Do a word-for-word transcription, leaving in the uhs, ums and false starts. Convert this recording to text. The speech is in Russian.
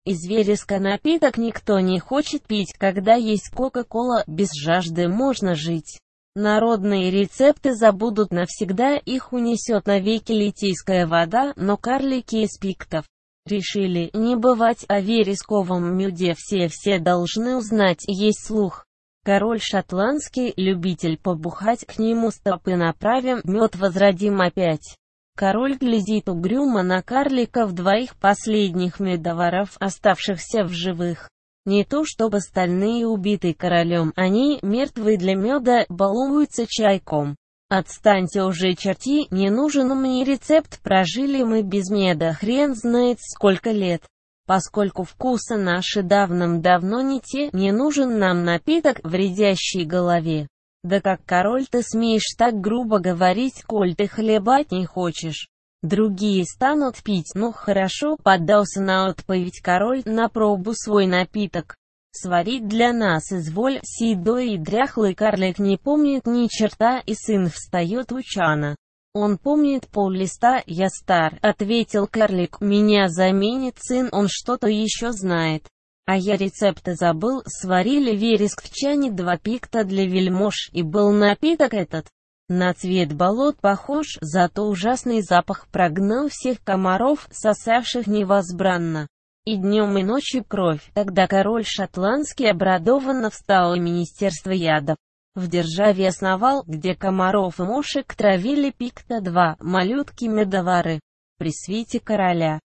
Из вереска напиток никто не хочет пить, когда есть кока-кола, без жажды можно жить. Народные рецепты забудут навсегда, их унесет навеки литейская вода, но карлики из Пиктов решили не бывать, о вересковом мёде все-все должны узнать, есть слух. Король шотландский, любитель побухать, к нему стопы направим, мед возродим опять. Король глядит угрюмо на карликов, двоих последних медоваров, оставшихся в живых. Не то чтобы остальные убиты королем, они, мертвые для меда, балуются чайком. Отстаньте уже, черти, не нужен мне рецепт, прожили мы без меда хрен знает сколько лет. Поскольку вкусы наши давным-давно не те, не нужен нам напиток, вредящий голове. Да как, король, ты смеешь так грубо говорить, коль ты хлебать не хочешь? Другие станут пить, ну хорошо, поддался на отповедь король, на пробу свой напиток. Сварить для нас изволь, седой и дряхлый карлик не помнит ни черта, и сын встает у чана. Он помнит пол-листа, я стар, ответил карлик, меня заменит сын, он что-то еще знает. А я рецепты забыл, сварили вереск в чане, два пикта для вельмож, и был напиток этот. На цвет болот похож, зато ужасный запах прогнал всех комаров, сосавших невозбранно. И днем и ночью кровь. Тогда король шотландский обрадованно встал, и министерство ядов в державе основал, где комаров и мошек травили пикта два, малютки-медовары. При свете короля